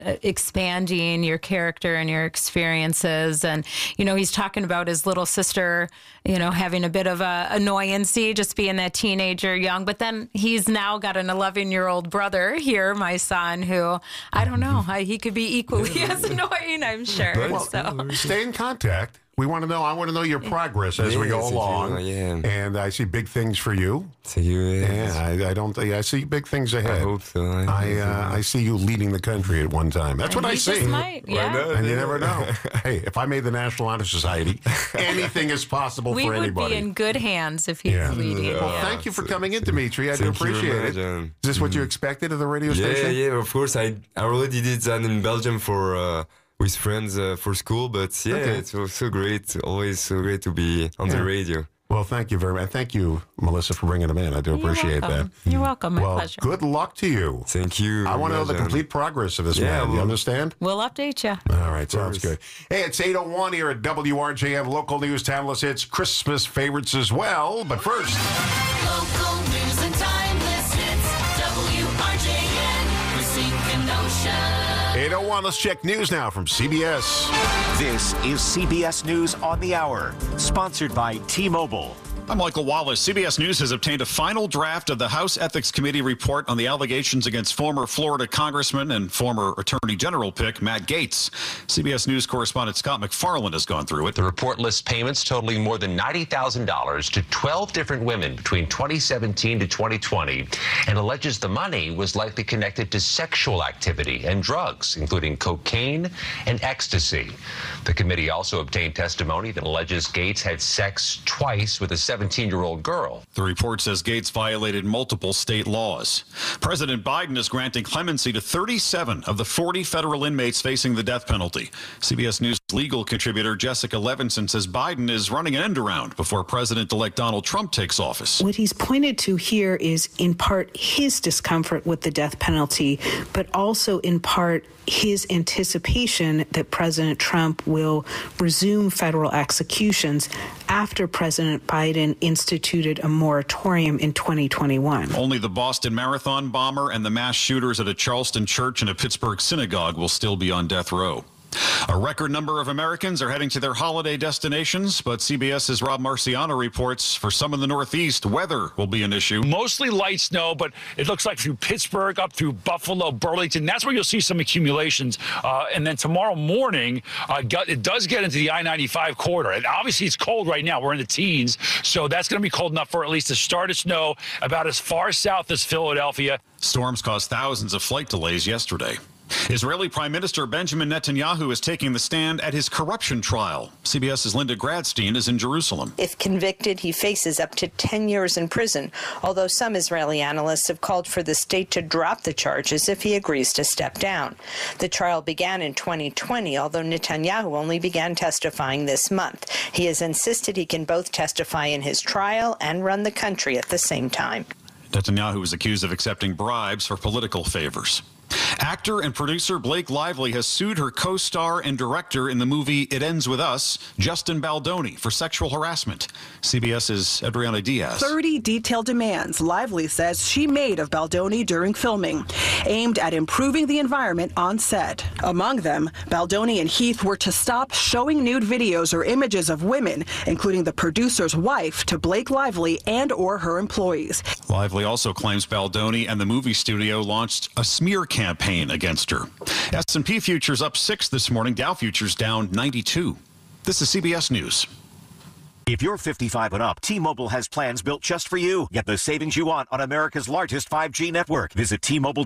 expanding your character and your experiences. And, he's talking about his little sister, having a bit of a annoyancy, just being that teenager young. But then he's now got an 11-year-old brother here, my son, who, I don't know, he could be equally as annoying, I'm sure. Well, stay in contact. I want to know your progress as we go along. And I see big things for you. I see big things ahead. I hope so. I see you leading the country at one time. That's what I see. Just might, yeah. And you never know. Hey, if I made the National Honor Society, anything is possible for anybody. We would be in good hands if he's leading. Well, thank you for coming in, Dimitri. I do appreciate it. Is this what you expected of the radio station? Yeah, of course. I already did that in Belgium for... with friends for school, but It's so great. Always so great to be on the radio. Well, thank you very much. Thank you, Melissa, for bringing them in. I do appreciate that. You're welcome. My pleasure. Good luck to you. Thank you. I want to know the complete progress of this man. You understand? We'll update you. All right. Sounds good. Hey, it's 8:01 here at WRJN Local News Timeless Hits, Christmas favorites as well. But first... Local news and timeless hits. WRJN, Racine Kenosha. 8:01, let's check news now from CBS. This is CBS News on the Hour, sponsored by T-Mobile. I'm Michael Wallace. CBS News has obtained a final draft of the House Ethics Committee report on the allegations against former Florida Congressman and former Attorney General pick Matt Gaetz. CBS News correspondent Scott McFarland has gone through it. The report lists payments totaling more than $90,000 to 12 different women between 2017 to 2020 and alleges the money was likely connected to sexual activity and drugs, including cocaine and ecstasy. The committee also obtained testimony that alleges Gaetz had sex twice with a 17-year-old girl. The report says Gaetz violated multiple state laws. President Biden is granting clemency to 37 of the 40 federal inmates facing the death penalty. CBS News legal contributor Jessica Levinson says Biden is running an end around before President-elect Donald Trump takes office. What he's pointed to here is in part his discomfort with the death penalty, but also in part his anticipation that President Trump will resume federal executions after President Biden instituted a moratorium in 2021. Only the Boston Marathon bomber and the mass shooters at a Charleston church and a Pittsburgh synagogue will still be on death row. A record number of Americans are heading to their holiday destinations, but CBS's Rob Marciano reports for some in the Northeast, weather will be an issue. Mostly light snow, but it looks like through Pittsburgh, up through Buffalo, Burlington. That's where you'll see some accumulations. And then tomorrow morning, it does get into the I-95 corridor. And obviously, it's cold right now. We're in the teens, so that's going to be cold enough for at least the start of snow about as far south as Philadelphia. Storms caused thousands of flight delays yesterday. Israeli Prime Minister Benjamin Netanyahu is taking the stand at his corruption trial. CBS's Linda Gradstein is in Jerusalem. If convicted, he faces up to 10 years in prison, although some Israeli analysts have called for the state to drop the charges if he agrees to step down. The trial began in 2020, although Netanyahu only began testifying this month. He has insisted he can both testify in his trial and run the country at the same time. Netanyahu is accused of accepting bribes for political favors. Actor and producer Blake Lively has sued her co-star and director in the movie It Ends With Us, Justin Baldoni, for sexual harassment. CBS's Adriana Diaz. 30 detailed demands Lively says she made of Baldoni during filming, aimed at improving the environment on set. Among them, Baldoni and Heath were to stop showing nude videos or images of women, including the producer's wife, to Blake Lively and or her employees. Lively also claims Baldoni and the movie studio launched a smear campaign against her. S&P futures up 6 this morning. Dow futures down 92. This is CBS News. If you're 55 and up, T-Mobile has plans built just for you. Get the savings you want on America's largest 5G network. Visit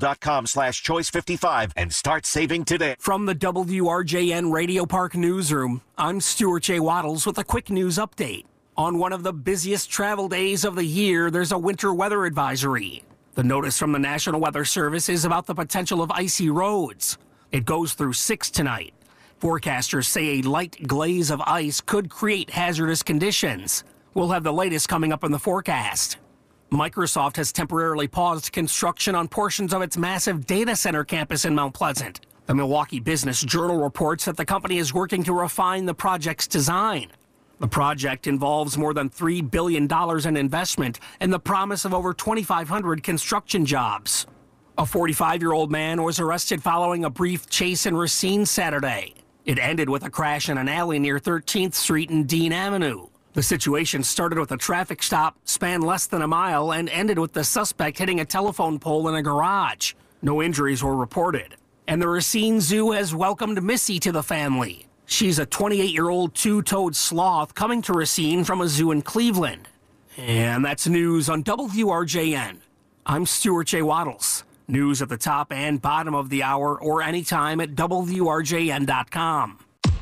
T-Mobile.com/choice55 and start saving today. From the WRJN Radio Park Newsroom, I'm Stuart J. Waddles with a quick news update. On one of the busiest travel days of the year, there's a winter weather advisory. The notice from the National Weather Service is about the potential of icy roads. It goes through 6 tonight. Forecasters say a light glaze of ice could create hazardous conditions. We'll have the latest coming up in the forecast. Microsoft has temporarily paused construction on portions of its massive data center campus in Mount Pleasant. The Milwaukee Business Journal reports that the company is working to refine the project's design. The project involves more than $3 billion in investment and the promise of over 2,500 construction jobs. A 45-year-old man was arrested following a brief chase in Racine Saturday. It ended with a crash in an alley near 13th Street and Dean Avenue. The situation started with a traffic stop, spanned less than a mile, and ended with the suspect hitting a telephone pole in a garage. No injuries were reported. And the Racine Zoo has welcomed Missy to the family. She's a 28-year-old two-toed sloth coming to Racine from a zoo in Cleveland. And that's news on WRJN. I'm Stuart J. Waddles. News at the top and bottom of the hour or anytime at WRJN.com.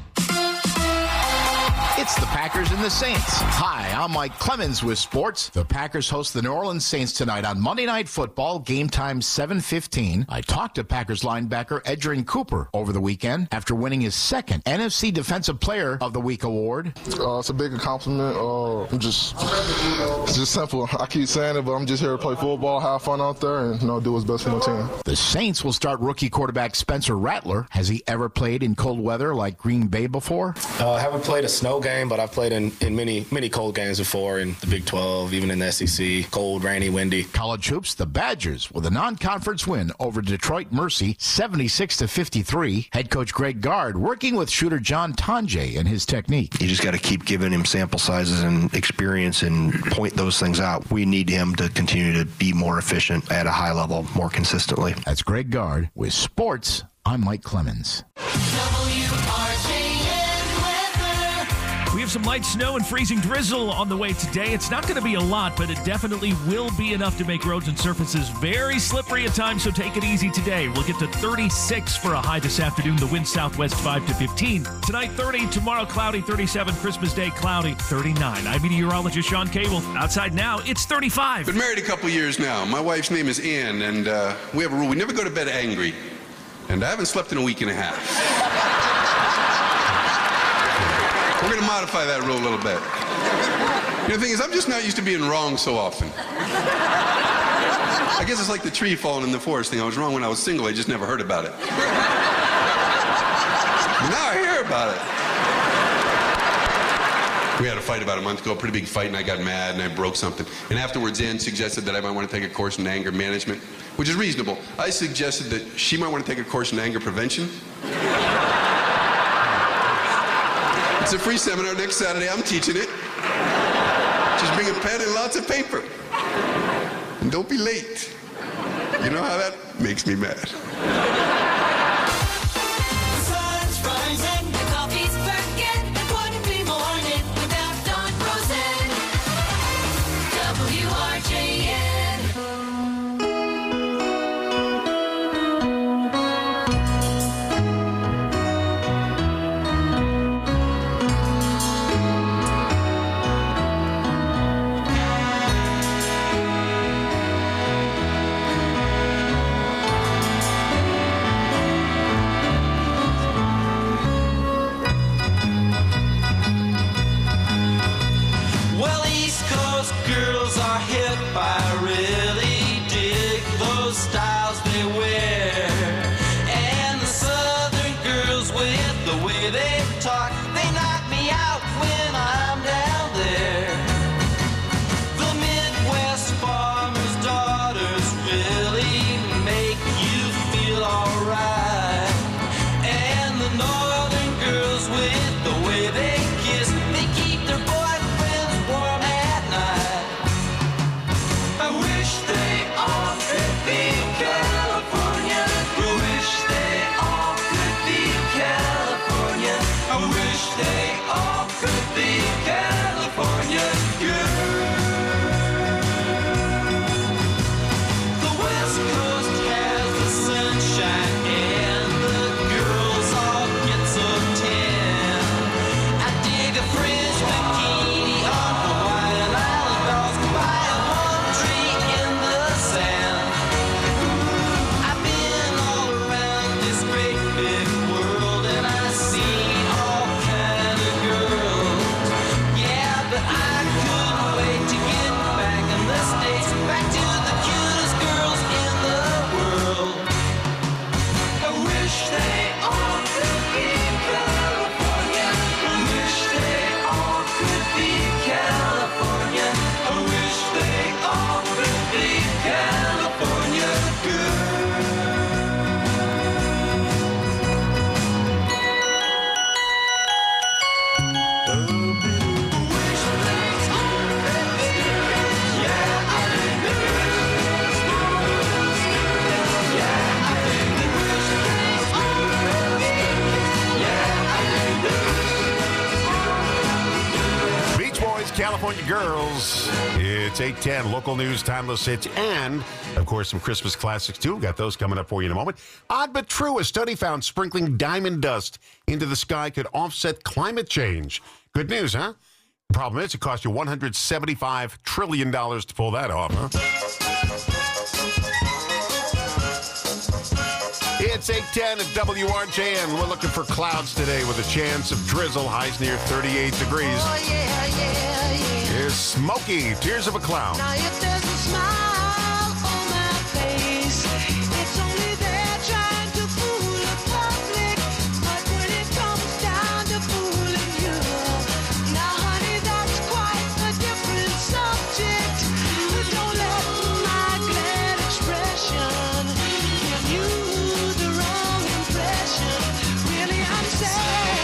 It's the Packers and the Saints. Hi, I'm Mike Clemens with sports. The Packers host the New Orleans Saints tonight on Monday Night Football, game time 7:15. I talked to Packers linebacker Edgerrin Cooper over the weekend after winning his second NFC Defensive Player of the Week award. It's a big accomplishment. It's just simple. I keep saying it, but I'm just here to play football, have fun out there, and do what's best for my team. The Saints will start rookie quarterback Spencer Rattler. Has he ever played in cold weather like Green Bay before? I haven't played a snow game, but I've played in many cold games before in the Big 12, even in the SEC. Cold, rainy, windy. College hoops, the Badgers with a non-conference win over Detroit Mercy, 76-53. Head coach Greg Gard working with shooter John Tonje and his technique. You just got to keep giving him sample sizes and experience and point those things out. We need him to continue to be more efficient at a high level more consistently. That's Greg Gard with sports. I'm Mike Clemens. We have some light snow and freezing drizzle on the way today. It's not going to be a lot, but it definitely will be enough to make roads and surfaces very slippery at times, so take it easy today. We'll get to 36 for a high this afternoon. The wind southwest 5 to 15. Tonight, 30. Tomorrow, cloudy. 37. Christmas Day, cloudy. 39. I'm meteorologist Sean Cable. Outside now, it's 35. Been married a couple years now. My wife's name is Ann, and we have a rule. We never go to bed angry. And I haven't slept in a week and a half. We're going to modify that rule a little bit. The thing is, I'm just not used to being wrong so often. I guess it's like the tree falling in the forest thing. I was wrong when I was single. I just never heard about it. But now I hear about it. We had a fight about a month ago, a pretty big fight, and I got mad, and I broke something. And afterwards, Ann suggested that I might want to take a course in anger management, which is reasonable. I suggested that she might want to take a course in anger prevention. It's a free seminar next Saturday. I'm teaching it. Just bring a pen and lots of paper. And don't be late. You know how that makes me mad. California Girls. It's 8:10, local news, timeless hits, and, of course, some Christmas classics, too. We've got those coming up for you in a moment. Odd but true, a study found sprinkling diamond dust into the sky could offset climate change. Good news, huh? The problem is it cost you $175 trillion to pull that off, huh? It's 8:10 at WRJN. We're looking for clouds today with a chance of drizzle. Highs near 38 degrees. Oh, yeah. Here's Smokey, Tears of a Clown. Now if there's a smile on my face, it's only there trying to fool the public. But when it comes down to fooling you, now honey, that's quite a different subject. Don't let my glad expression give you the wrong impression. Really, I'm sad.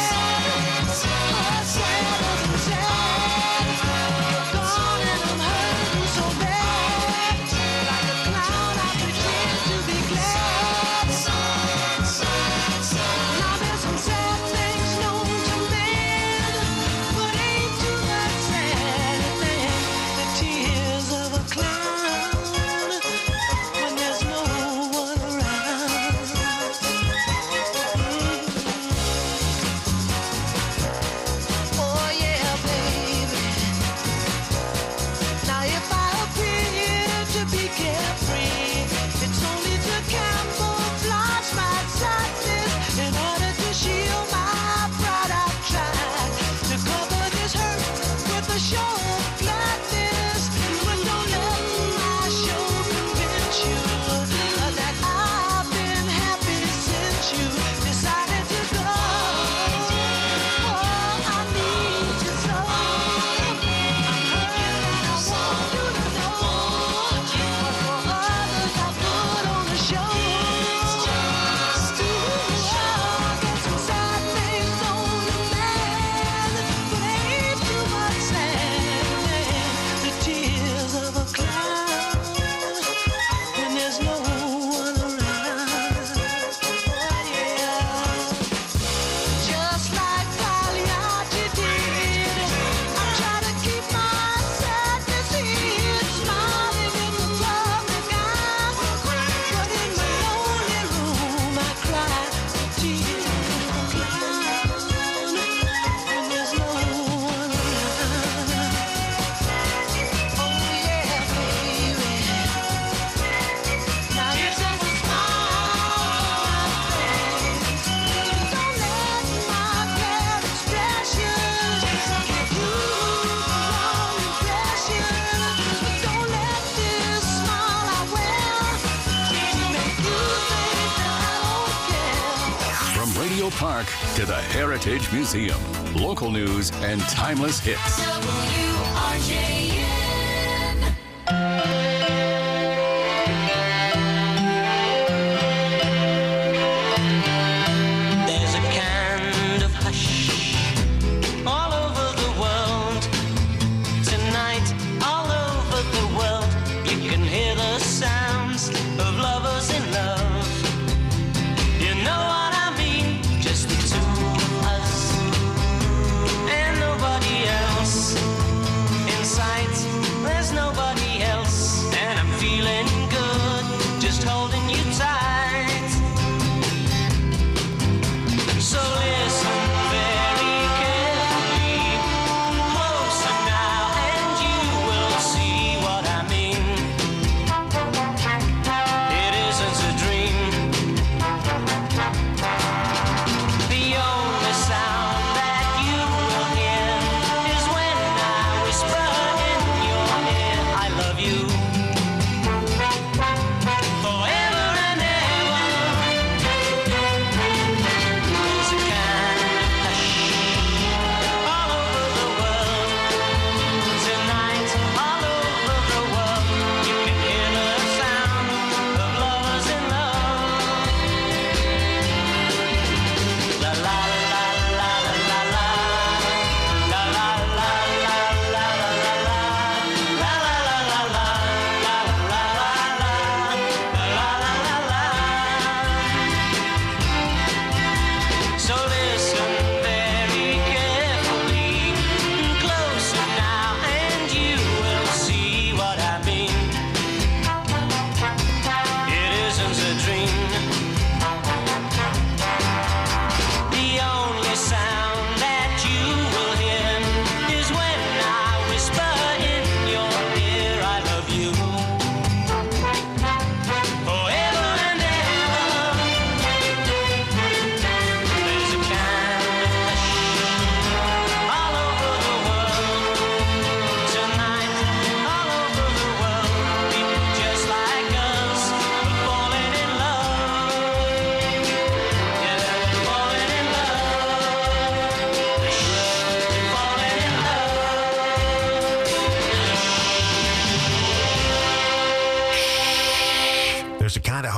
Park to the Heritage Museum. Local news and timeless hits. There's a kind of hush all over the world. Tonight, all over the world, you can hear the sounds of lovers in love. You know what I mean? Just the two of us and nobody else in sight.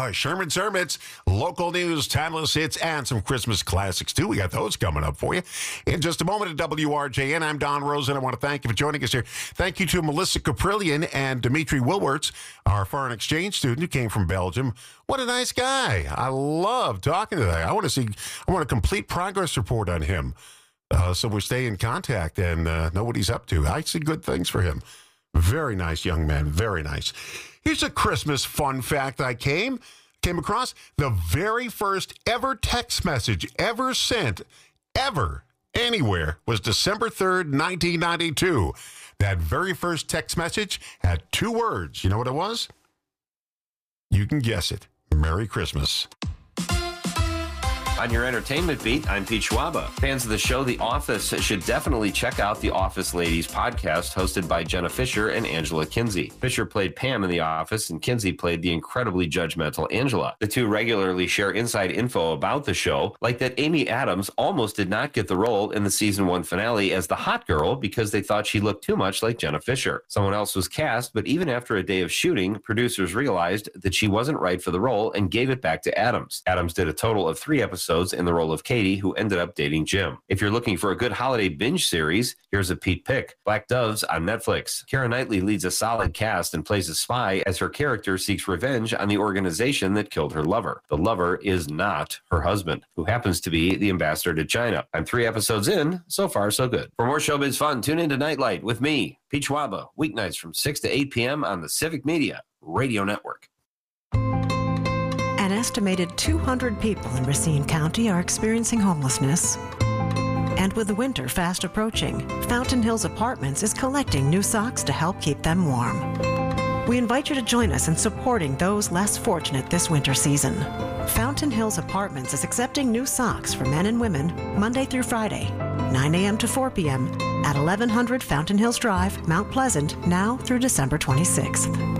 Sherman Zermitz, local news, timeless hits, and some Christmas classics, too. We got those coming up for you. In just a moment at WRJN, I'm Don Rosen. I want to thank you for joining us here. Thank you to Melissa Caprillion and Dimitri Wilwertz, our foreign exchange student who came from Belgium. What a nice guy. I love talking to that. I want a complete progress report on him. So we stay in contact and know what he's up to. I see good things for him. Very nice young man. Very nice. Here's a Christmas fun fact I came across. The very first ever text message ever sent, ever, anywhere, was December 3rd, 1992. That very first text message had 2 words. You know what it was? You can guess it. Merry Christmas. On your entertainment beat, I'm Pete Schwaba. Fans of the show The Office should definitely check out the Office Ladies podcast hosted by Jenna Fisher and Angela Kinsey. Fisher played Pam in The Office, and Kinsey played the incredibly judgmental Angela. The two regularly share inside info about the show, like that Amy Adams almost did not get the role in the season 1 finale as the hot girl because they thought she looked too much like Jenna Fisher. Someone else was cast, but even after a day of shooting, producers realized that she wasn't right for the role and gave it back to Adams. Adams did a total of 3 episodes in the role of Katie, who ended up dating Jim. If you're looking for a good holiday binge series, here's a Pete pick. Black Doves on Netflix. Keira Knightley leads a solid cast and plays a spy as her character seeks revenge on the organization that killed her lover. The lover is not her husband, who happens to be the ambassador to China. I'm 3 episodes in. So far, so good. For more showbiz fun, tune into Nightlight with me, Pete Schwaba, weeknights from 6 to 8 p.m. on the Civic Media Radio Network. An estimated 200 people in Racine County are experiencing homelessness. And with the winter fast approaching, Fountain Hills Apartments is collecting new socks to help keep them warm. We invite you to join us in supporting those less fortunate this winter season. Fountain Hills Apartments is accepting new socks for men and women Monday through Friday, 9 a.m. to 4 p.m. at 1100 Fountain Hills Drive, Mount Pleasant, now through December 26th.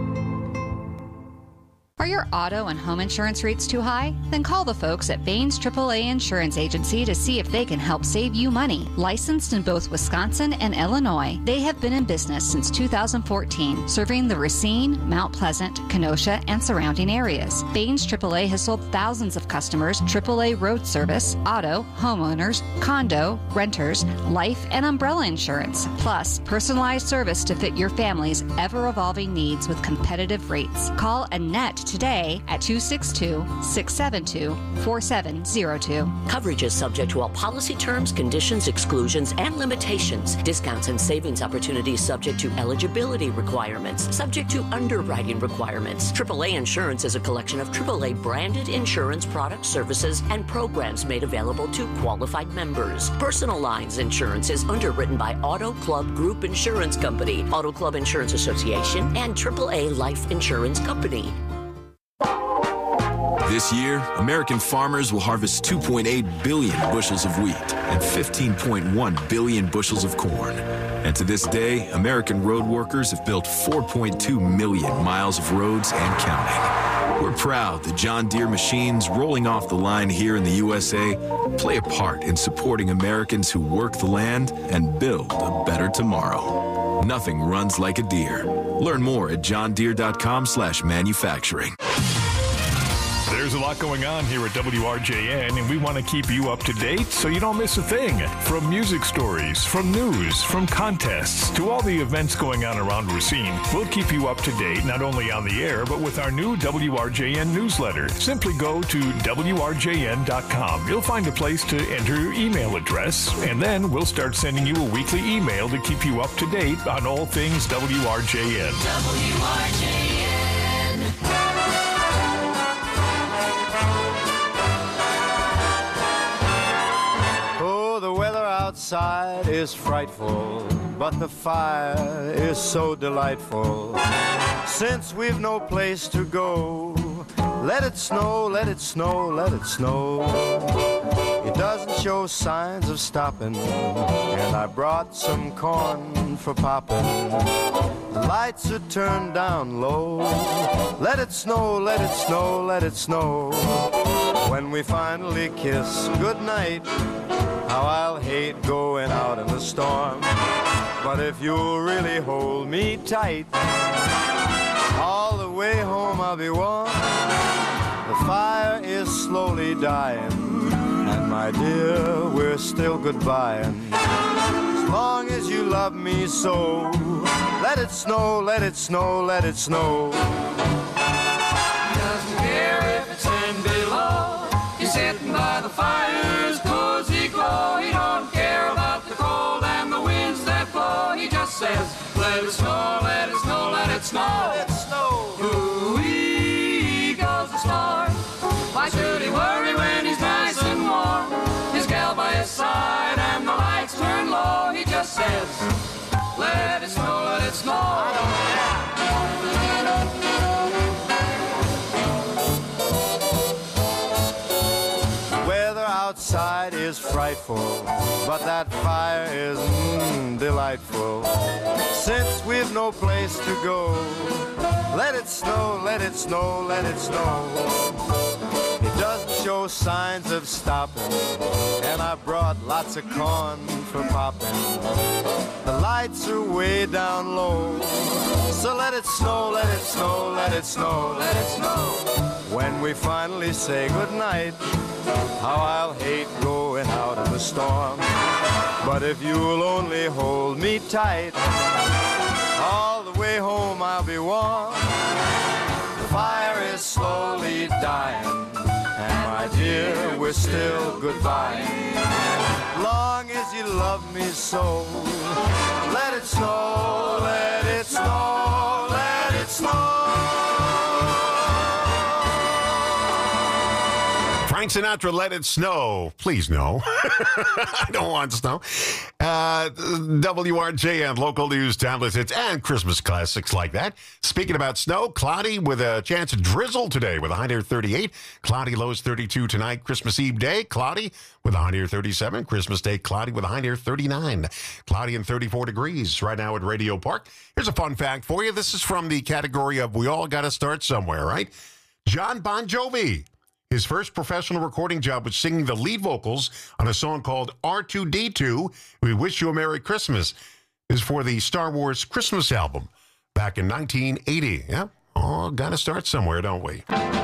Are your auto and home insurance rates too high? Then call the folks at Baines AAA Insurance Agency to see if they can help save you money. Licensed in both Wisconsin and Illinois, they have been in business since 2014, serving the Racine, Mount Pleasant, Kenosha, and surrounding areas. Baines AAA has sold thousands of customers AAA road service, auto, homeowners, condo, renters, life, and umbrella insurance, plus personalized service to fit your family's ever-evolving needs with competitive rates. Call Annette today at 262-672-4702. Coverage is subject to all policy terms, conditions, exclusions, and limitations. Discounts and savings opportunities subject to eligibility requirements, subject to underwriting requirements. AAA Insurance is a collection of AAA branded insurance products, services, and programs made available to qualified members. Personal lines insurance is underwritten by Auto Club Group Insurance Company, Auto Club Insurance Association, and AAA Life Insurance Company. This year, American farmers will harvest 2.8 billion bushels of wheat and 15.1 billion bushels of corn. And to this day, American road workers have built 4.2 million miles of roads and counting. We're proud that John Deere machines rolling off the line here in the USA play a part in supporting Americans who work the land and build a better tomorrow. Nothing runs like a Deere. Learn more at johndeere.com/manufacturing. There's a lot going on here at WRJN, and we want to keep you up to date so you don't miss a thing. From music stories, from news, from contests, to all the events going on around Racine, we'll keep you up to date not only on the air, but with our new WRJN newsletter. Simply go to WRJN.com. You'll find a place to enter your email address, and then we'll start sending you a weekly email to keep you up to date on all things WRJN. WRJN. The weather outside is frightful, but the fire is so delightful. Since we've no place to go, let it snow, let it snow, let it snow. It doesn't show signs of stopping, and I brought some corn for popping. The lights are turned down low. Let it snow, let it snow, let it snow. When we finally kiss goodnight, how I'll hate going out in the storm. But if you'll really hold me tight, all the way home I'll be warm. The fire is slowly dying, and my dear, we're still goodbying. As long as you love me so, let it snow, let it snow, let it snow. He doesn't care if it's 10 below. He's sitting by the fire's cozy glow. He don't care about the cold and the winds that blow. He just says, let it snow, let it snow, let it snow. Let it snow. Ooh-wee goes the star. Why should he worry when he's nice and warm? His gal by his side and the lights turn low. He just says, let it snow, let it snow. I don't care. Outside is frightful, but that fire is delightful. Since we've no place to go, let it snow, let it snow, let it snow. It doesn't show signs of stopping, and I brought lots of corn for popping. The lights are way down low, so let it snow, let it snow, let it snow, let it snow. When we finally say goodnight, how I'll hate going out in the storm. But if you'll only hold me tight, all the way home I'll be warm. The fire is slowly dying, and my dear, we're still goodbye. Long as you love me so, let it snow, let it snow, let it snow. Frank Sinatra, Let It Snow. Please, no. I don't want snow. WRJN, local news, timeless hits, and Christmas classics like that. Speaking about snow, cloudy with a chance of drizzle today with a high near 38. Cloudy lows 32 tonight. Christmas Eve day, cloudy with a high near 37. Christmas Day, cloudy with a high near 39. Cloudy and 34 degrees right now at Radio Park. Here's a fun fact for you. This is from the category of we all got to start somewhere, right? John Bon Jovi. His first professional recording job was singing the lead vocals on a song called R2-D2, We Wish You a Merry Christmas. This is for the Star Wars Christmas album back in 1980. Yeah, oh, gotta start somewhere, don't we?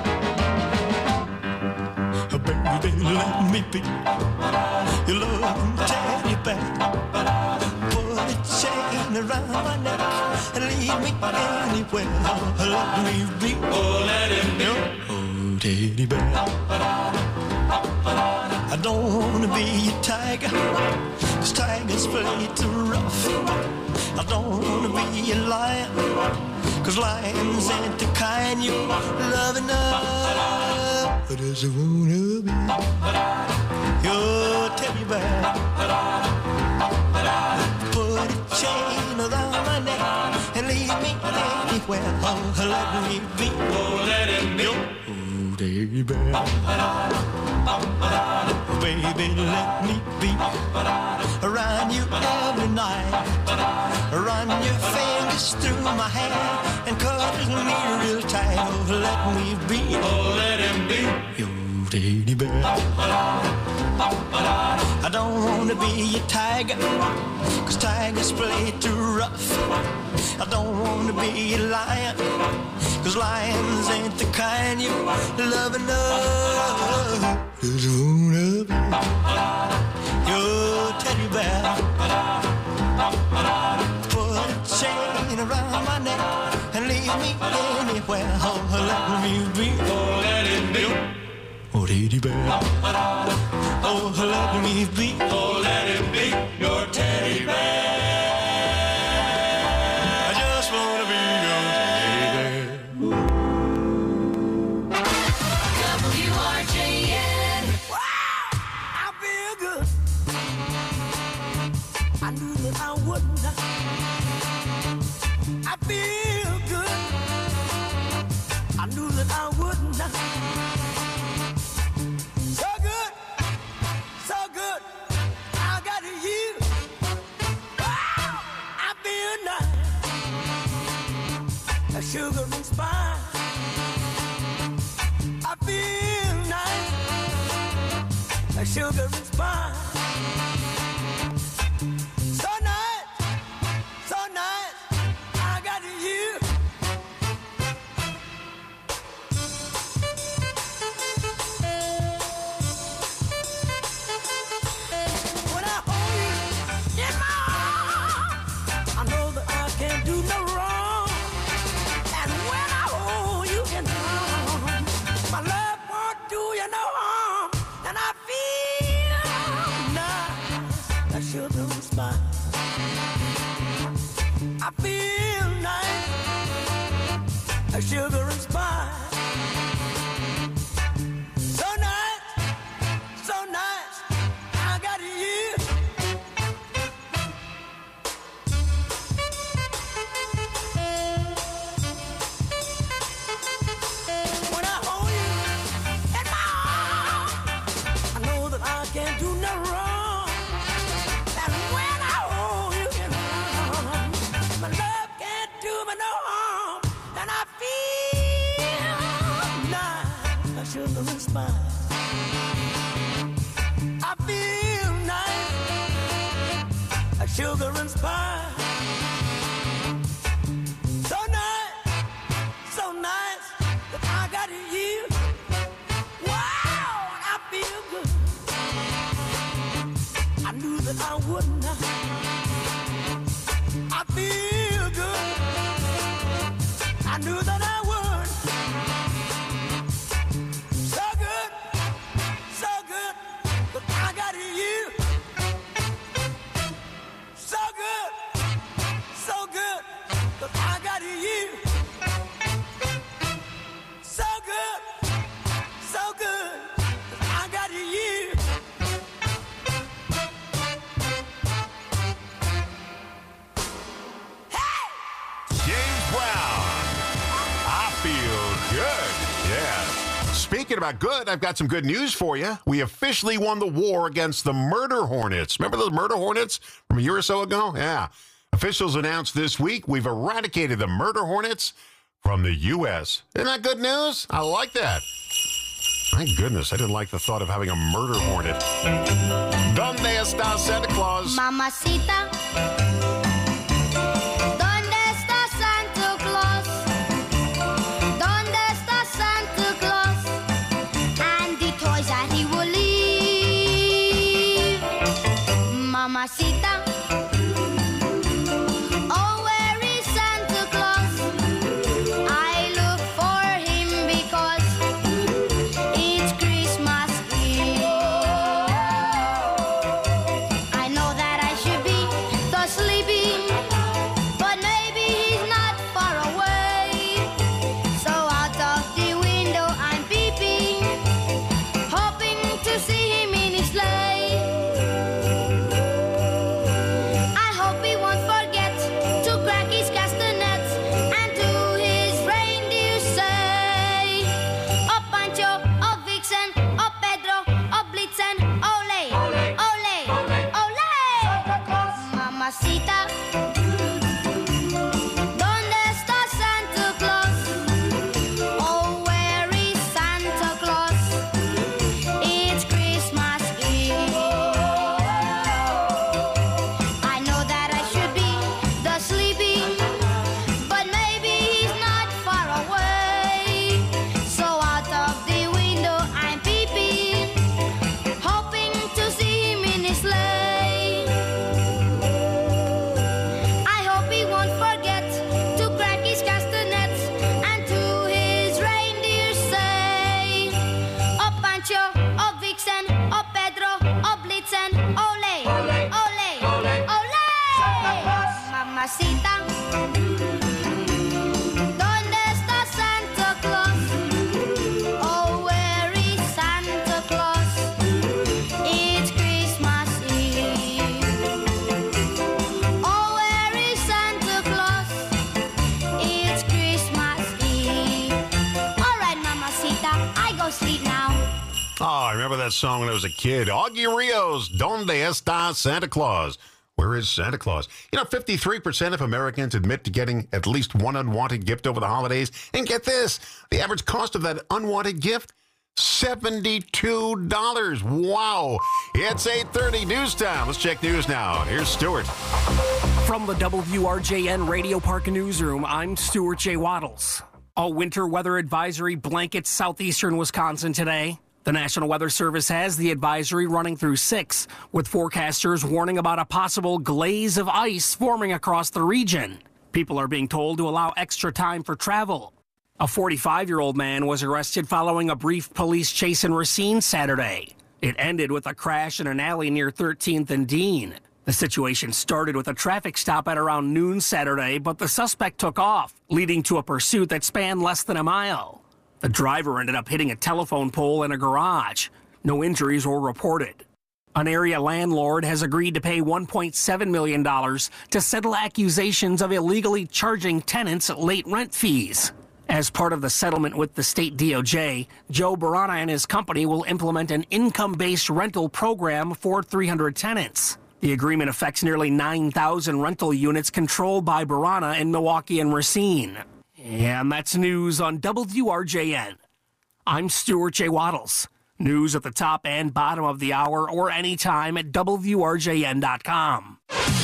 Baby, let me be your loving teddy bear. Put a chain around my neck and lead me anywhere. Let me be, oh, let him be. Teddy bear. I don't wanna be a tiger, 'cause tigers play too rough. I don't wanna be a lion, 'cause lions ain't the kind you love enough. I just wanna be your teddy bear. Put a chain around my neck and lead me anywhere. Oh, let me be, oh, let him be. Teddy bear. Baby, let me be around you every night. Run your fingers through my hair and cuddle me real tight. Oh, let me be, oh, let him be your teddy bear. I don't wanna be a tiger, 'cause tigers play too rough. I don't wanna be a lion, 'cause lions ain't the kind you love enough. Just wanna be your teddy bear. Put a chain around my neck and leave me anywhere. Oh, let me be, oh, let it be. Oh, teddy bear. Oh, let me be, oh, let it be your teddy bear. I just wanna be your teddy bear. WRJN. Wow, I feel good. I knew that I wouldn't. I feel good. I knew that I wouldn't. So good, so good. I got you. Wow, I feel nice. A sugar and spice. I feel nice. A sugar and spice. So nice, so nice. I got you. sugar and spice. So nice, so nice, I got you. When I hold you in my arms, I know that I can't do no wrong. And when I hold you in my arms, my love can't do me no harm. And I feel nice, like sugar and spice. I feel nice, like sugar and spice. So nice that I got you. Wow, I feel good. I knew that I would not. I feel good. I knew that I would. So good that I got you. So good that I got you. So good that I got you. James Brown. I feel good. Yeah. Speaking about good, I've got some good news for you. We officially won the war against the murder hornets. Remember those murder hornets from a year or so ago? Yeah. Officials announced this week we've eradicated the murder hornets from the U.S. Isn't that good news? I like that. My goodness, I didn't like the thought of having a murder hornet. ¿Dónde está Santa Claus? Mamacita, ¿dónde está Santa Claus? ¿Dónde está Santa Claus? And the toys that he will leave. Mamacita, oh, where is Santa Claus? I look for him because it's Christmas Eve. I know that I should be the sleeping, but maybe he's not far away. So out of the window I'm peeping, hoping to see him in his sleigh. I hope he won't forget to crack his castanets and to his reindeer say, oh Pancho, oh Vixen, oh Pedro, oh Blitzen, ole, ole, ole, ole. Mamacita, ¿dónde está Santa Claus? Oh, where is Santa Claus? It's Christmas Eve. I know that I should be the sleeping, but maybe he's not far away. So out of the window I'm peeping, hoping to see him in his sleigh. I hope he won't forget to crack his castanets and to his reindeer say, oh Pancho, oh Vixen, oh Pedro, oh Blitzen, ole, ole, ole, ole. Mamacita, ¿dónde está Santa Claus? Oh, where is Santa Claus? It's Christmas Eve. Oh, where is Santa Claus? It's Christmas Eve. All right, Mamacita, I go sleep now. Oh, I remember that song when I was a kid. Augie Rios, ¿Dónde está Santa Claus? Where is Santa Claus? You know, 53% of Americans admit to getting at least one unwanted gift over the holidays. And get this, the average cost of that unwanted gift, $72. Wow. It's 8:30 news time. Let's check news now. Here's Stuart. From the WRJN Radio Park Newsroom, I'm Stuart J. Waddles. A winter weather advisory blankets southeastern Wisconsin today. The National Weather Service has the advisory running through 6, with forecasters warning about a possible glaze of ice forming across the region. People are being told to allow extra time for travel. A 45-year-old man was arrested following a brief police chase in Racine Saturday. It ended with a crash in an alley near 13th and Dean. The situation started with a traffic stop at around noon Saturday, but the suspect took off, leading to a pursuit that spanned less than a mile. The driver ended up hitting a telephone pole in a garage. No injuries were reported. An area landlord has agreed to pay $1.7 million to settle accusations of illegally charging tenants late rent fees. As part of the settlement with the state DOJ, Joe Barana and his company will implement an income-based rental program for 300 tenants. The agreement affects nearly 9,000 rental units controlled by Barana in Milwaukee and Racine. And that's news on WRJN. I'm Stuart J. Waddles. News at the top and bottom of the hour or anytime at WRJN.com.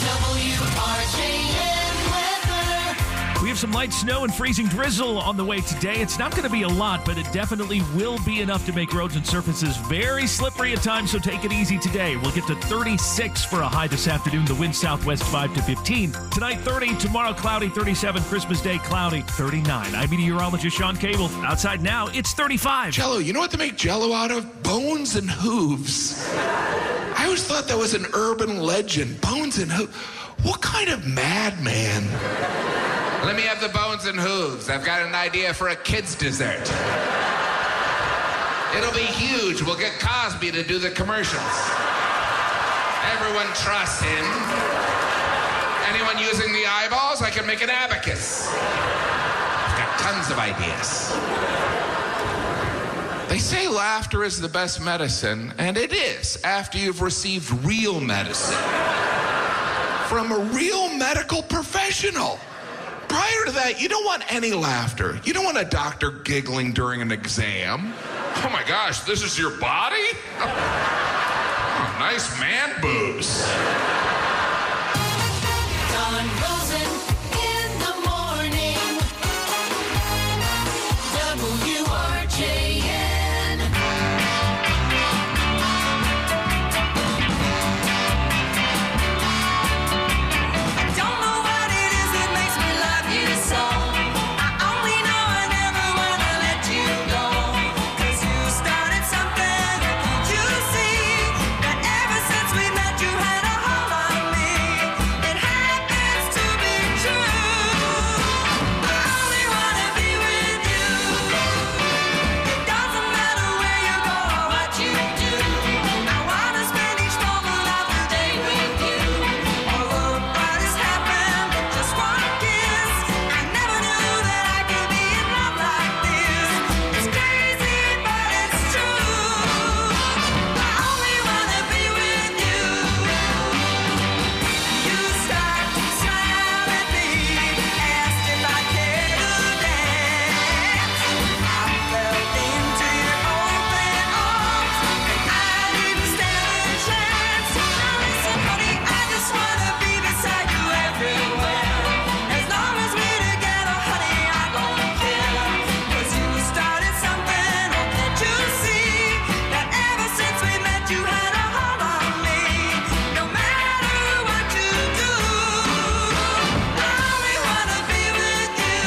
We have some light snow and freezing drizzle on the way today. It's not going to be a lot, but it definitely will be enough to make roads and surfaces very slippery at times, so take it easy today. We'll get to 36 for a high this afternoon. The wind southwest 5 to 15. Tonight 30, tomorrow cloudy, 37. Christmas Day cloudy, 39. I'm meteorologist Sean Cable. Outside now, it's 35. Jello, you know what to make Jello out of? Bones and hooves. I always thought that was an urban legend. Bones and hooves. What kind of madman? Let me have the bones and hooves. I've got an idea for a kid's dessert. It'll be huge. We'll get Cosby to do the commercials. Everyone trusts him. Anyone using the eyeballs, I can make an abacus. I've got tons of ideas. They say laughter is the best medicine, and it is after you've received real medicine from a real medical professional. Prior to that, you don't want any laughter. You don't want a doctor giggling during an exam. Oh my gosh, this is your body? Oh, nice man boobs. Don Rosen in the morning. WRJN. I don't know what it is that makes me love you so. I only know I never wanna let you go. 'Cause you started something, can't you see? That ever since we met you had a hold on me. It happens to be true. I only wanna be with you. It doesn't matter where you go or what you do. I wanna spend each moment of the day with you. Oh look what has happened, just one kiss. I never knew that I could be in love like this. It's crazy but it's true. I only wanna be with you. You start to smile at me, asked if I cared to dance. I fell into your open arms, and I didn't stand a chance. Now listen, honey, I just wanna be beside you everywhere. As long as we're together, honey, I don't care. 'Cause you started something, oh can't you see? That ever since we met you had a hold on me. No matter what you do, I only wanna be with you.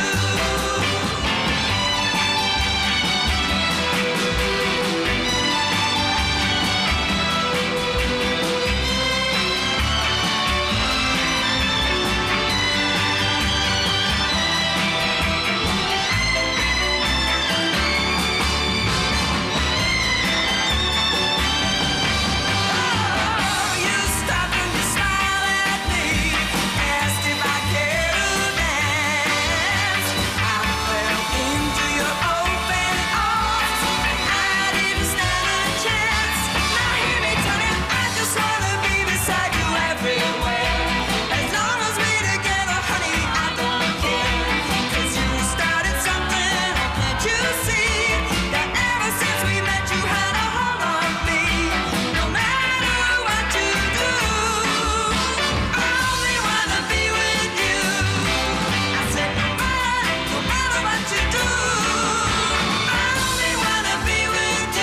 You stopped and you smiled at me, asked if I cared to dance. I fell into your open arms, and I didn't stand a chance. Now hear me tell you, I just wanna be beside you everywhere. As long as we're together, honey, I don't care. 'Cause you started something, oh can't you see? That ever since we met you had a hold on me. No matter what you do, I only wanna be with you. I said no matter what you do, I only wanna be with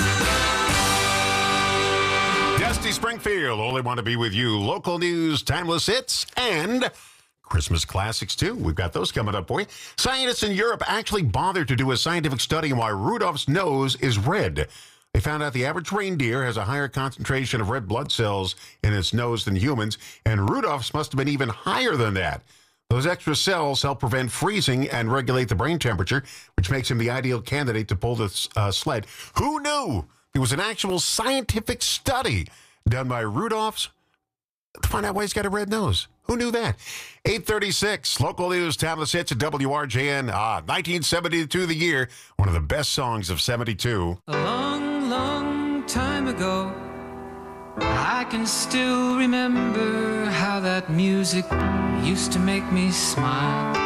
you. Dusty Springfield, only want to be with you. Local news, timeless hits, and Christmas classics, too. We've got those coming up for you. Scientists in Europe actually bothered to do a scientific study on why Rudolph's nose is red. They found out the average reindeer has a higher concentration of red blood cells in its nose than humans, and Rudolph's must have been even higher than that. Those extra cells help prevent freezing and regulate the brain temperature, which makes him the ideal candidate to pull the sled. Who knew? It was an actual scientific study done by Rudolph's to find out why he's got a red nose. Who knew that? 8:36, local news, timeless hits at WRJN. 1972, the year, one of the best songs of 72. A long, long time ago, I can still remember how that music used to make me smile.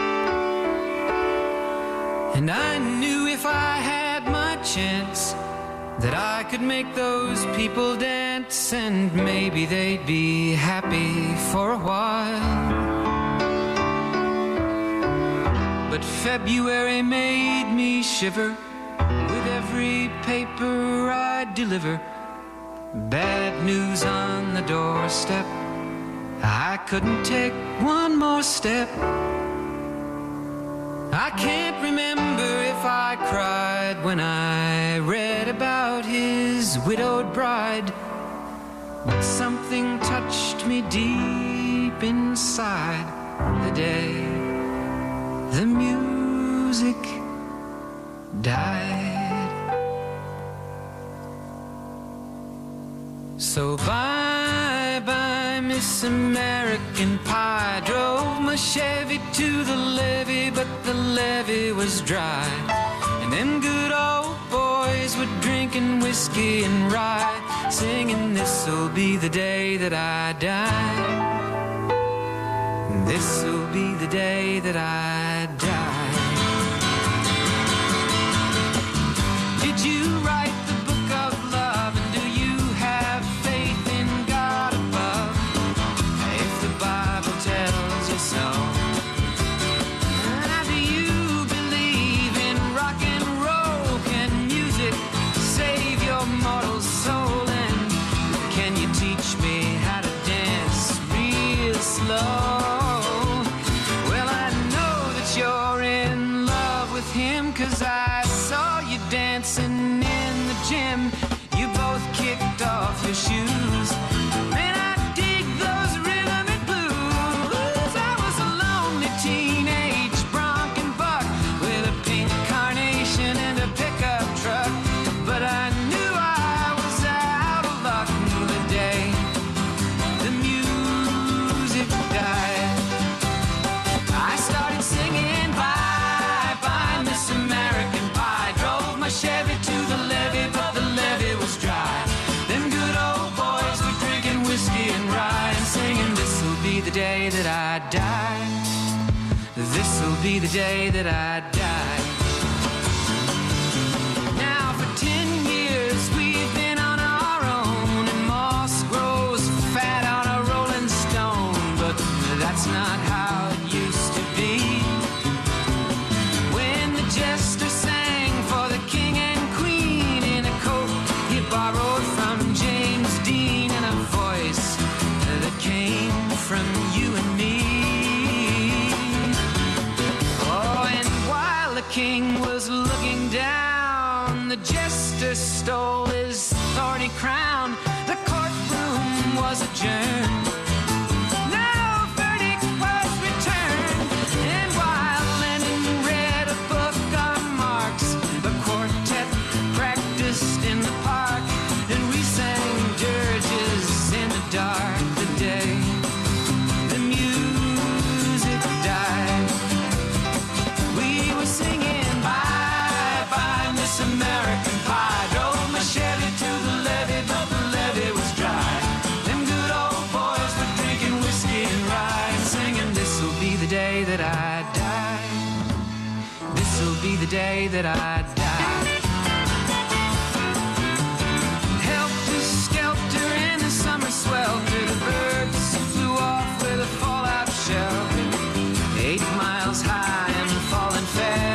And I knew if I had my chance that I could make those people dance, and maybe they'd be happy for a while. But February made me shiver with every paper I deliver. Bad news on the doorstep, I couldn't take one more step. I can't remember if I cried when I read about his widowed bride, but something touched me deep inside the day the music died. So bye-bye, Miss American Pie. Drove my Chevy to the levee, but the levee was dry. And them good old boys were drinking whiskey and rye, singing, this'll be the day that I die. This'll be the day that I die. Did you write the book of love, and do you have faith in God above? If the Bible tells you so. Do you believe in rock and roll? Can music save your mortal soul? And can you teach me how to dance real slow? Well, I know that you're in love with him, 'cause I saw you dancing in the gym. You both kicked off your shoes. Man, I dig those rhythm and blues. I was a lonely teenage bronc and buck with a pink carnation and a pickup truck, but I knew I was out of luck the day the music died. I started singing bye-bye, Miss American Pie. Drove my Chevy to the levee, but the levee was dry. Them good old boys were drinking whiskey and rye and singing, this'll be the day that I die. This'll be the day that I die. Now for 10 years we've been on our own, and moss grows fat on a rolling stone, but that's not how it used to be. When the jester sang for the king and queen in a coat he borrowed from James Dean, and a voice that came from you and me. Oh, and while the king was looking down, the jester stole his thorny crown. The courtroom was adjourned. No verdict was returned. And while Lennon read a book on Marx, the quartet practiced in the park, and we sang dirges in the dark the day the music died. We were singing bye-bye, Miss American Pie. Drove my Chevy to the levee, but the levee was dry. Them good old boys were drinking whiskey and rye and singing, this'll be the day that I die. This'll be the day that I die. Helter-skelter in the summer swelter, the birds flew off with a fallout shelter. 8 miles high and falling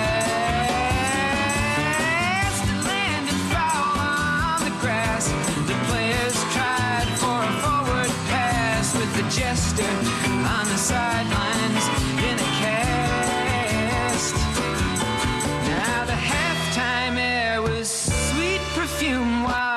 fast. It landed foul on the grass. The players tried for a forward pass with the jester on the sidelines in a cast. Now the halftime air was sweet perfume while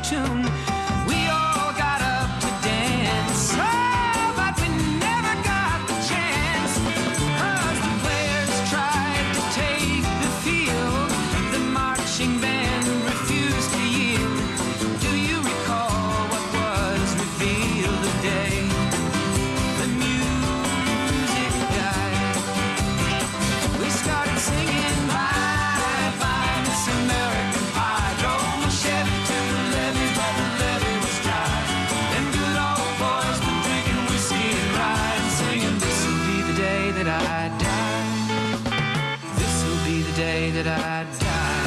tune. We all got up to dance, oh, but we never got the chance. 'Cause the players tried to take the field, the marching band refused to yield. Do you recall what was revealed today? The music died. We started singing bye bye Miss American Pie. Drove my Chevy to the levee, but the levee was dry. Them good old boys were drinking whiskey and rye and singing, this'll be the day that I die. This'll be the day that I die.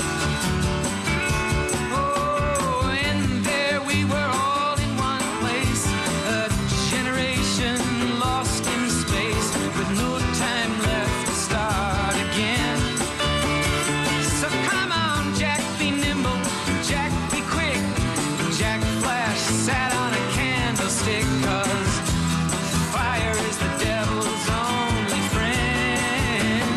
Oh, and there we were all in one place, a generation lost in space with no time left to start again. So come on, Jack, be nimble, Jack, be quick. Jack Flash sat on a candlestick, 'cause fire is the devil's only friend.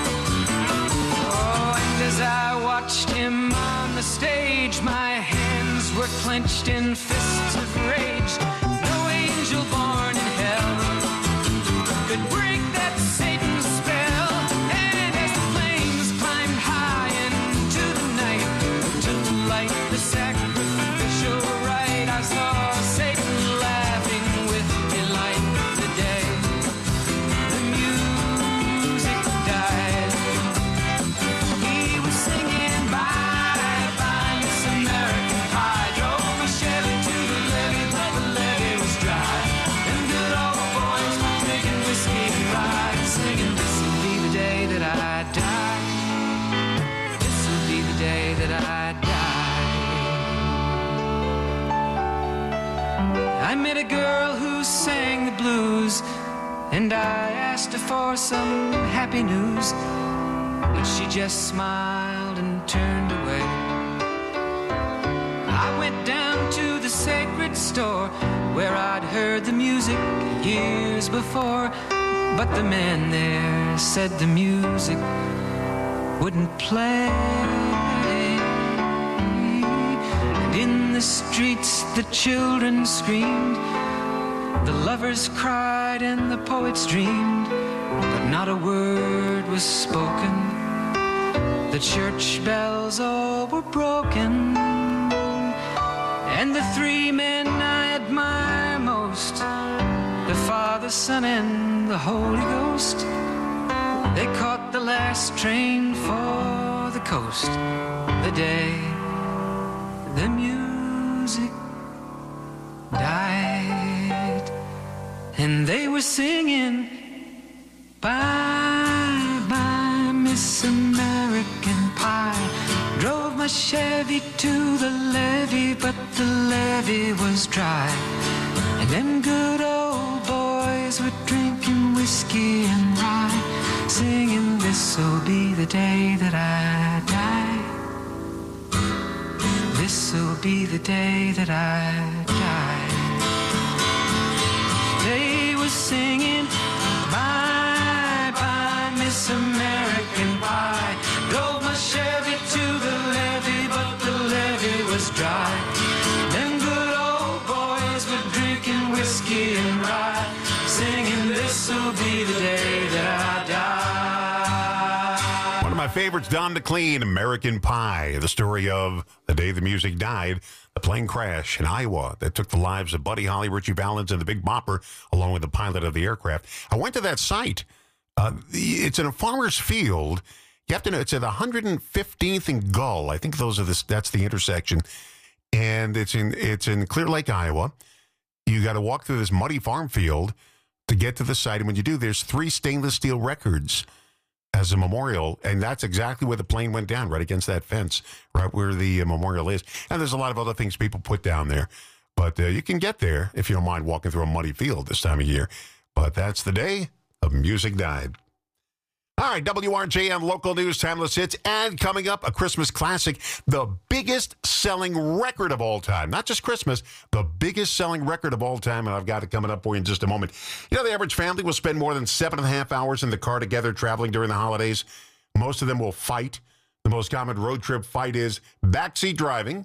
Oh, and as I watched him on the stage, my hands were clenched in fists of rage. No angel born in hell could break that Satan's spell. And as the flames climbed high into the night to light the sacrificial rite, I saw Satan laughing with delight the day the music died. He was singing bye bye Miss American Pie. Drove my Chevy to the levee, but the levee was dry. Them good old boys were drinking whiskey and rye and singing, this'll be the day that I die. This'll be the day that I die. I met a girl who sang the blues, and I asked her for some happy news, but she just smiled and turned away. I went down to the sacred store where I'd heard the music years before, but the man there said the music wouldn't play. And in the streets the children screamed, the lovers cried and the poets dreamed, but not a word was spoken. The church bells all were broken. And the three men I admire most, the Father, Son, and the Holy Ghost, they caught the last train for the coast the day the music died. And they were singing bye bye Miss American Pie. Drove my Chevy to the levee, but the levee was dry. And them good old boys were drinking whiskey and rye, singing, this'll be the day that I die. This'll be the day that I die. They were singing bye bye Miss American Pie. Drove my Chevy to the levee, but the levee was dry. Them good old boys were drinking whiskey and rye, singing, this'll be the day that I die. One of my favorites, Don McLean, American Pie, the story of the day the music died, the plane crash in Iowa that took the lives of Buddy Holly, Richie Valens, and the Big Bopper, along with the pilot of the aircraft. I went to that site. It's in a farmer's field. You have to know, it's at 115th and Gull. I think that's the intersection. And it's in Clear Lake, Iowa. You got to walk through this muddy farm field to get to the site. And when you do, there's 3 stainless steel records as a memorial. And that's exactly where the plane went down, right against that fence, right where the memorial is. And there's a lot of other things people put down there. But you can get there if you don't mind walking through a muddy field this time of year. But that's the day of music died. All right, WRJM local news, timeless hits, and coming up, a Christmas classic, the biggest selling record of all time. Not just Christmas, the biggest selling record of all time, and I've got it coming up for you in just a moment. You know, the average family will spend more than 7.5 hours in the car together traveling during the holidays. Most of them will fight. The most common road trip fight is backseat driving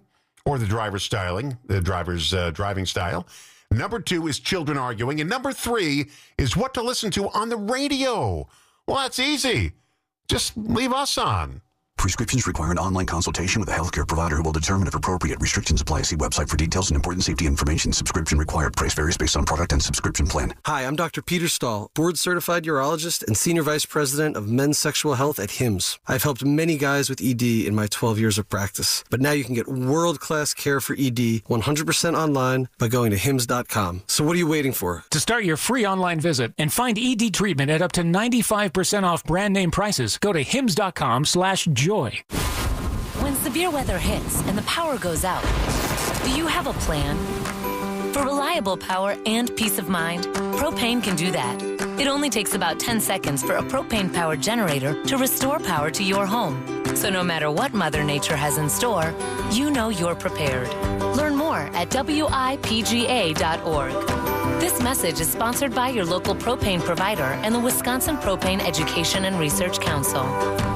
or the driver's driving style. Number 2 is children arguing. And number 3 is what to listen to on the radio. Well, that's easy. Just leave us on. Prescriptions require an online consultation with a healthcare provider who will determine if appropriate. Restrictions apply. See website for details and important safety information. Subscription required. Price varies based on product and subscription plan. Hi, I'm Dr. Peter Stahl, board-certified urologist and Senior Vice President of Men's Sexual Health at HIMSS. I've helped many guys with ED in my 12 years of practice. But now you can get world-class care for ED 100% online by going to HIMSS.com. So what are you waiting for? To start your free online visit and find ED treatment at up to 95% off brand name prices, go to HIMSS.com/joy. When severe weather hits and the power goes out, do you have a plan? For reliable power and peace of mind, Propane can do that. It only takes about 10 seconds for a propane-powered generator to restore power to your home. So no matter what Mother Nature has in store, you know you're prepared. Learn more at WIPGA.org. This message is sponsored by your local propane provider and the Wisconsin Propane Education and Research Council.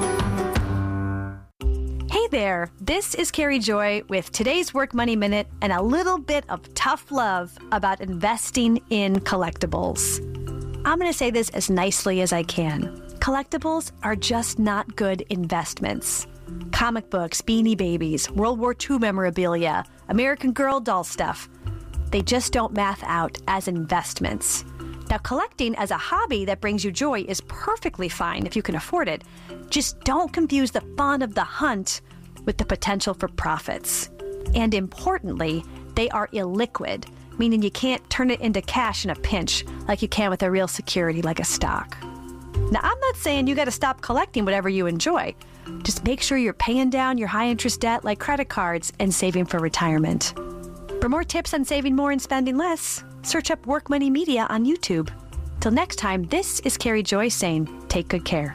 Hey there, this is Carrie Joy with today's Work Money Minute and a little bit of tough love about investing in collectibles. I'm going to say this as nicely as I can. Collectibles are just not good investments. Comic books, Beanie Babies, World War II memorabilia, American Girl doll stuff, they just don't math out as investments. Now, collecting as a hobby that brings you joy is perfectly fine if you can afford it. Just don't confuse the fun of the hunt with the potential for profits. And importantly, they are illiquid, meaning you can't turn it into cash in a pinch like you can with a real security like a stock. Now, I'm not saying you got to stop collecting whatever you enjoy. Just make sure you're paying down your high-interest debt like credit cards and saving for retirement. For more tips on saving more and spending less, search up Work Money Media on YouTube. Till next time, this is Carrie Joy saying, take good care.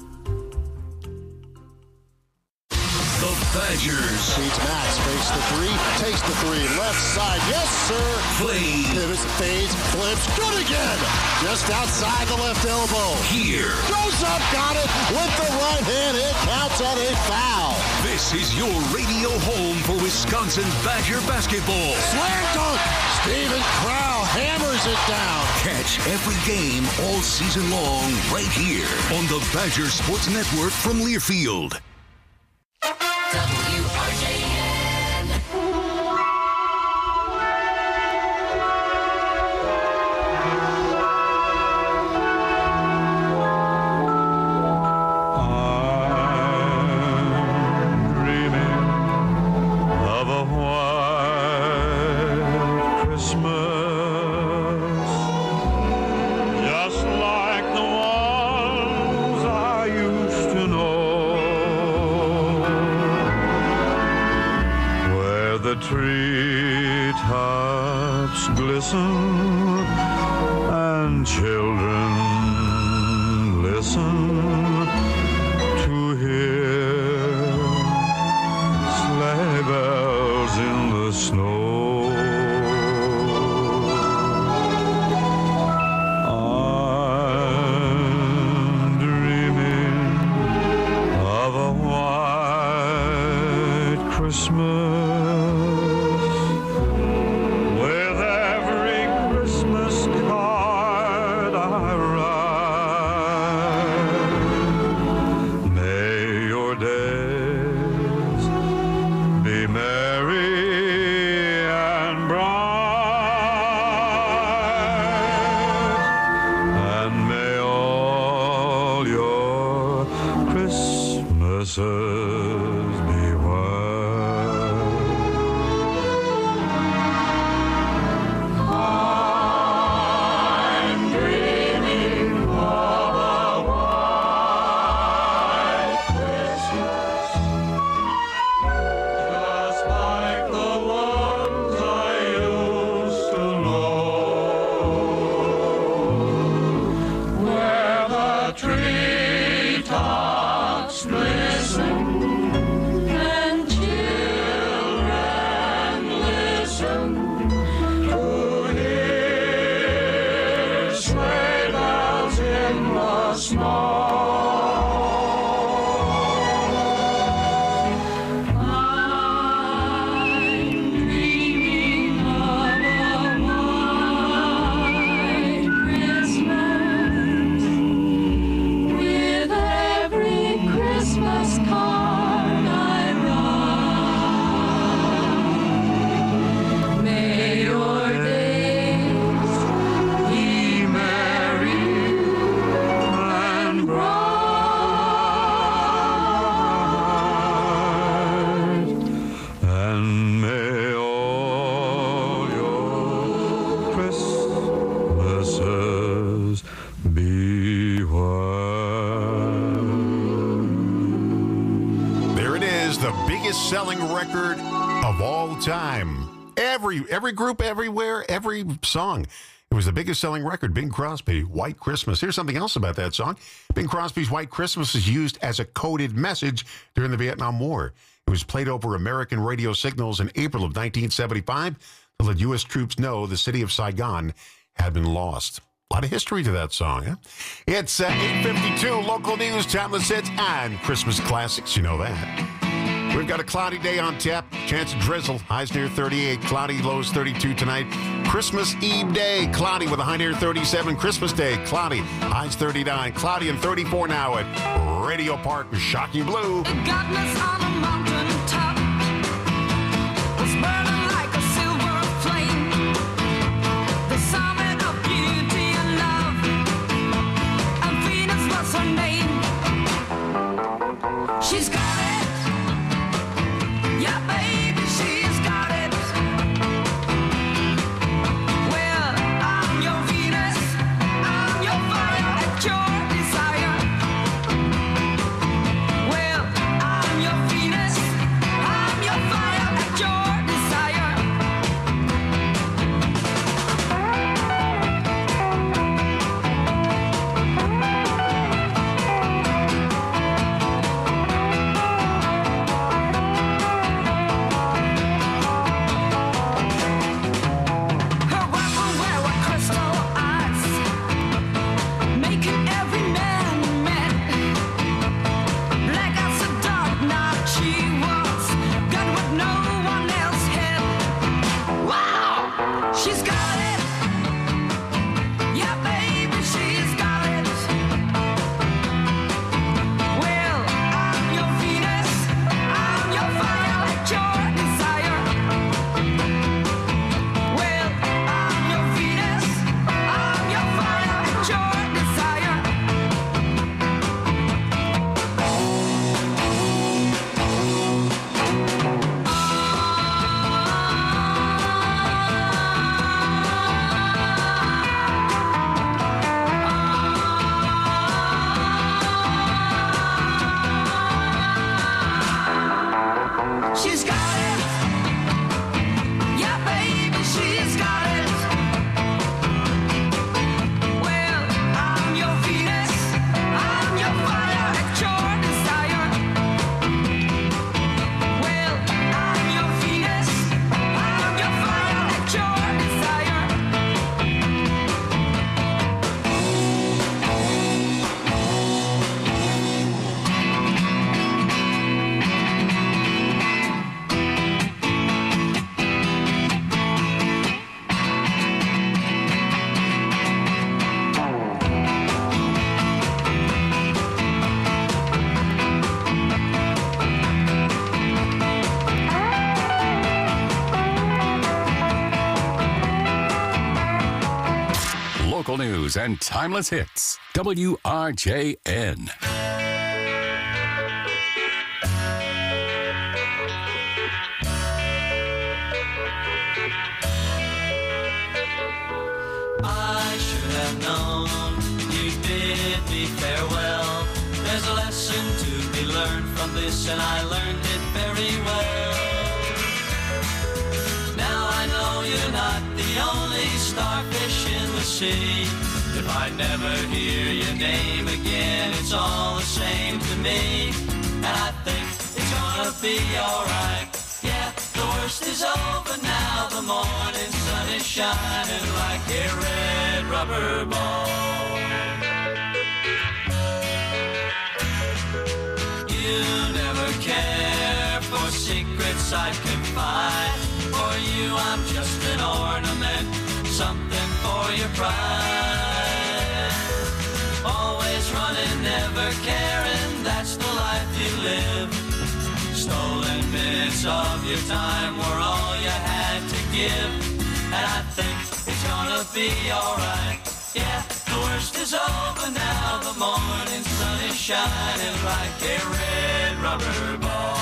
The Badgers. Feeds Max, fakes the three, takes the three, left side, yes sir. Play. Pivots, fades, flips, good again. Just outside the left elbow. Here. Goes up, got it with the right hand. It counts on a foul. This is your radio home for Wisconsin Badger basketball. Slam dunk. Steven Crowl hammers it down. Catch every game all season long right here on the Badger Sports Network from Learfield. Treetops glisten and children listen to hear sleigh bells in the snow. I'm dreaming of a white Christmas. biggest selling record of all time. Every group, everywhere, every song. It was the biggest selling record, Bing Crosby, White Christmas. Here's something else about that song. Bing Crosby's White Christmas is used as a coded message during the Vietnam War. It was played over American radio signals in April of 1975 to let U.S. troops know the city of Saigon had been lost. A lot of history to that song, huh? It's 8:52, local news, timeless hits, and Christmas classics. You know that. We've got a cloudy day on tap. Chance of drizzle. Highs near 38. Cloudy, lows 32 tonight. Christmas Eve day. Cloudy with a high near 37. Christmas Day. Cloudy. Highs 39. Cloudy and 34 now at Radio Park with Shocking Blue. The godless on a mountain top was burning like a silver flame. The summit of beauty and love, and Venus was her name. She's got it. Yeah, baby, she's got it. Well, I'm your Venus, I'm your fire at your desire. Well, I'm your Venus, I'm your fire at your desire. Her weapon were with crystal eyes, making every man mad. Black as a dark night she was, got what no one else had. Wow, she's got it. Yeah, baby, she's got it. Well, I'm your Venus, I'm your fire at your desire. Well, I'm your Venus, I'm your fire at your desire. She's got it. Yeah, baby, she's got it. Well, I'm your Venus, I'm your fire at your desire. Well, I'm your Venus, I'm your fire at your desire. Local news and timeless hits. WRJN. I should have known you bid me farewell. There's a lesson to be learned from this, and I learned it very well. Now I know you're not the only starfish in the sea. If I never hear your name again, it's all the same to me. And I think it's gonna be alright. Yeah, the worst is over now. The morning sun is shining like a red rubber ball. You never care for secrets I confide. For you I'm just an ornament, something for your pride. Always running, never caring, that's the life you live. Stolen minutes of your time were all you had to give. And I think it's gonna be alright. Yeah, the worst is over now. The morning sun is shining like a red rubber ball.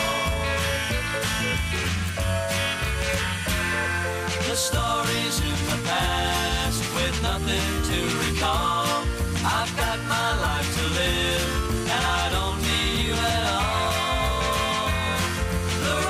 The stories in the past with nothing to recall. I've got my life to live, and I don't need you at all. The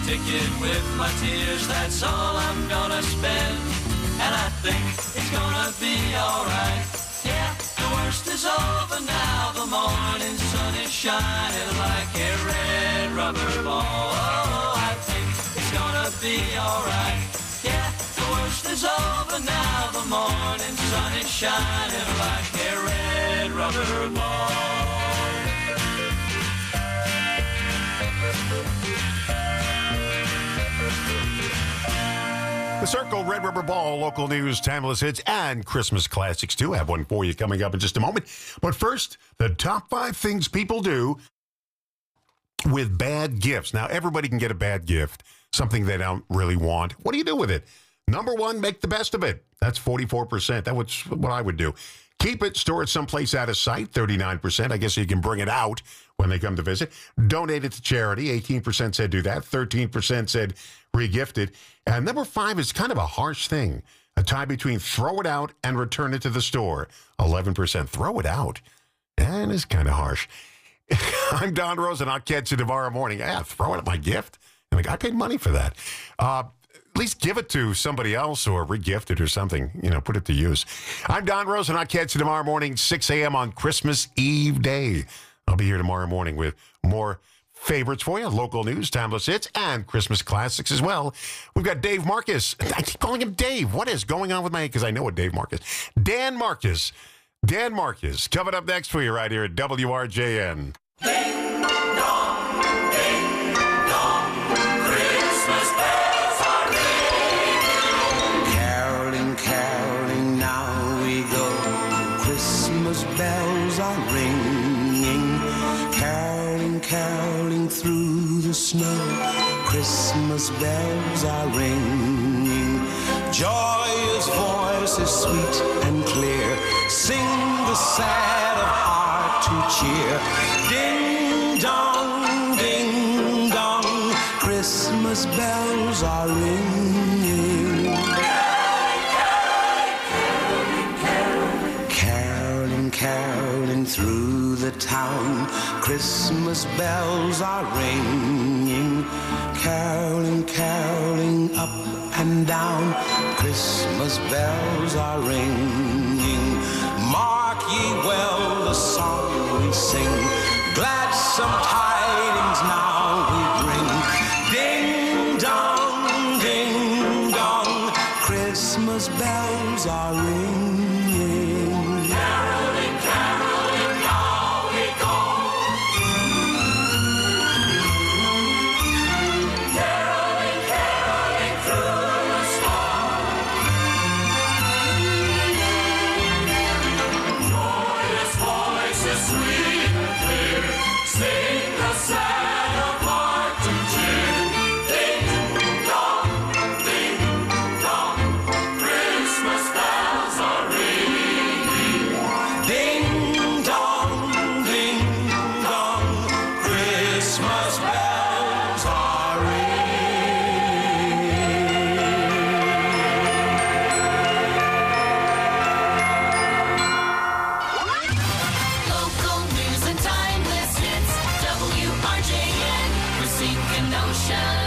ticket with my tears, that's all I'm gonna spend. And I think it's gonna be alright. Yeah, the worst is over now. The morning sun is shining like a red rubber ball. Oh, I think it's gonna be alright. Yeah, the worst is over now. The morning sun is shining like a red rubber ball. The Circle, Red Rubber Ball, local news, timeless hits, and Christmas classics, too. I have one for you coming up in just a moment. But first, the top 5 things people do with bad gifts. Now, everybody can get a bad gift, something they don't really want. What do you do with it? Number 1, make the best of it. That's 44%. That's what I would do. Keep it, store it someplace out of sight, 39%. I guess you can bring it out when they come to visit. Donate it to charity, 18% said do that. 13% said re-gift it. And number 5 is kind of a harsh thing. A tie between throw it out and return it to the store. 11% throw it out. That is kind of harsh. I'm Don Rose, and I'll catch you tomorrow morning. Yeah, throw it my gift. And I paid money for that. At least give it to somebody else or re-gift it or something. Put it to use. I'm Don Rose, and I'll catch you tomorrow morning, 6 a.m. on Christmas Eve day. I'll be here tomorrow morning with more favorites for you, local news, timeless hits, and Christmas classics as well. We've got Dave Marcus. I keep calling him Dave. What is going on with my... Because I know what Dave Marcus... Dan Marcus. Dan Marcus. Coming up next for you right here at WRJN. Ding dong, Christmas bells are ringing. Caroling, caroling, now we go. Christmas bells are ringing. Caroling, caroling through the snow. Christmas bells are ringing. Joyous voices sweet and clear sing the sad of heart to cheer. Ding dong, Christmas bells are ringing. Caroling, caroling through the town. Christmas bells are ringing. Caroling, caroling up and down. Christmas bells are ringing. Mark ye well the song we sing. Gladsome tidings now we bring. Ding dong, Christmas bells are ringing. Caroling, caroling, now we go. Caroling, caroling through the storm. Joyous voices sweet and clear sing the sad of heart to cheer. Ding dong, Christmas bells are ringing. Ding dong, Christmas bells are ringing. Local news and timeless hits. WRJN, we're sinking ocean.